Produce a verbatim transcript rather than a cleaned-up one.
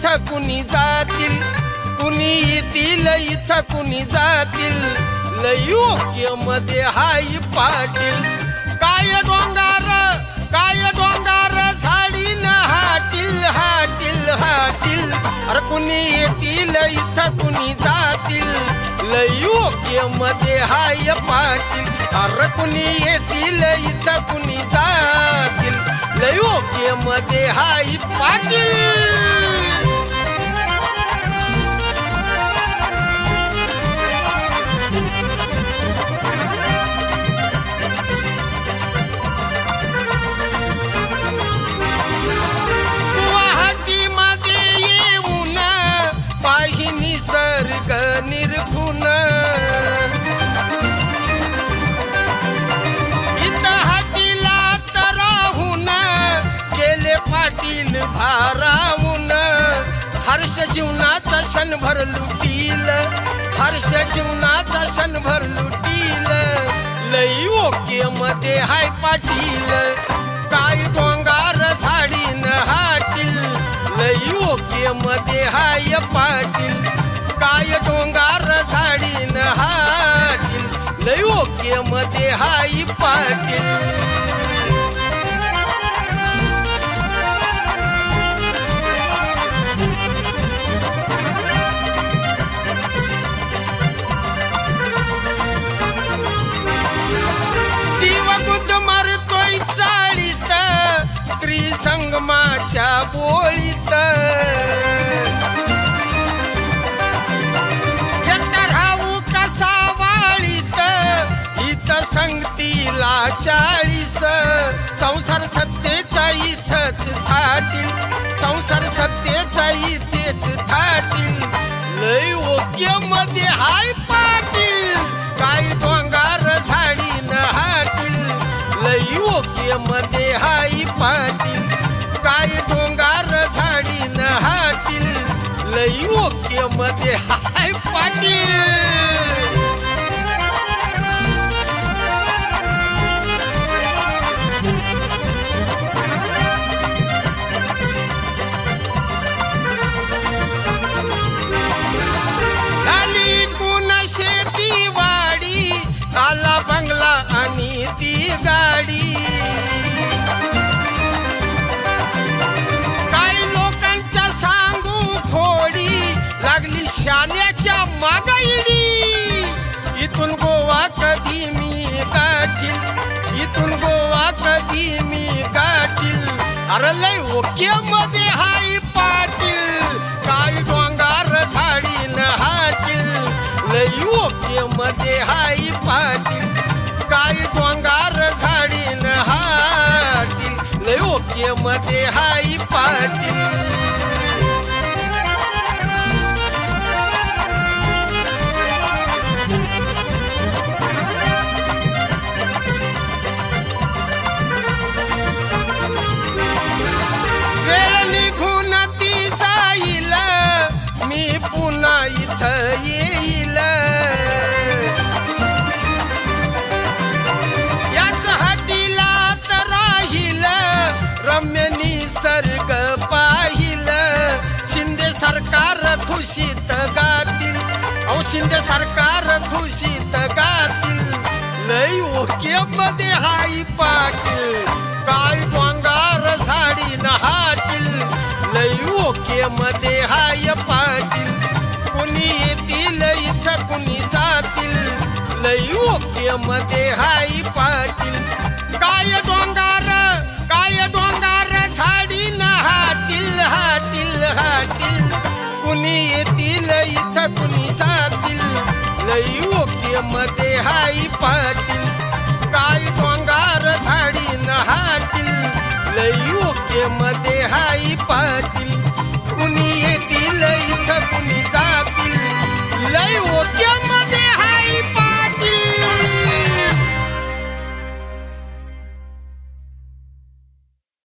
इथं कुणी जातील, कुणी येतील इथं कुणी जातील, लय योग्य मध्ये हाय पाटील. काय डोंगार काय डोंगार झाडीन हाटील हाटील हाटील. अरे कुणी येतील इथं कुणी जातील, लय योग्य मध्ये हाय पाटील. अरे कुणी येतील इथं कुणी जातील, लय योग्य मध्ये हाय पाटील. निसर्ग निर्गुण इथं हातीला तराहून गेले पाटील भारावून. हर्ष जीवनाचा क्षणभर लुटील, हर्ष जीवनाचा क्षणभर लुटील, लय योग्य मध्ये हाय पाटील. काय डोंगार झाडीन हाटील, लय योग्य मध्ये हाय पाटील. काय डोंगार झाडीन हाटील, लय योग्य मध्ये हाय पाटील. जीवबुद्ध मारतोय चाळीत, त्रिसंगमाच्या बोळीत. संगतीला चाळीस, संसार सत्तेचा इथंच थाटील, संसार सत्तेचा इथेच थाटील, लय योग्य मध्ये हाय पाटील. काय डोंगार झाडीन हाटील, लय योग्य मध्ये हाय पाटील. काय डोंगार झाडीन हाटील, लय योग्य मध्ये हाय पाटील. आला बंगला आणि ती गाडी, काही लोकांच्या सांगू फोडी, लागली शाल्याच्या मागाईडी. इथून गोवा कधी मी गाठील, इथून गोवा कधी मी गाठील. अरे लय ओके मध्ये हाय पाटील. काय डोंगार झाडीन हाटील, लय योग्य मध्ये हाय पाटील. काय डोंगार झाडीन हाटील, लय योग्य मध्ये हाय पाटील. वेळ निघून ती जाईल, मी पुन्हा इथं येईल. याच हाटीला तर राहील, रम्य निसर्ग पाहिल. शिंदे सरकार खुशीत गातील, अहो शिंदे सरकार खुशीत गातील, लय ओके मध्ये हाय पाटील. काय डोंगार झाडीन हाटील, लय ओके मध्ये हाय पाटील. कुणी येतील इथं कुणी जातील, लय योग्य मध्ये हाय पाटील. काय डोंगार काय डोंगार झाडीन हाटील हाटील हाटील. कुणी येतील इथं कुणी जातील, लय योग्य मध्ये हाय पाटील. काय डोंगार झाडीन हाटील, लय योग्य मध्ये हाय पाटील.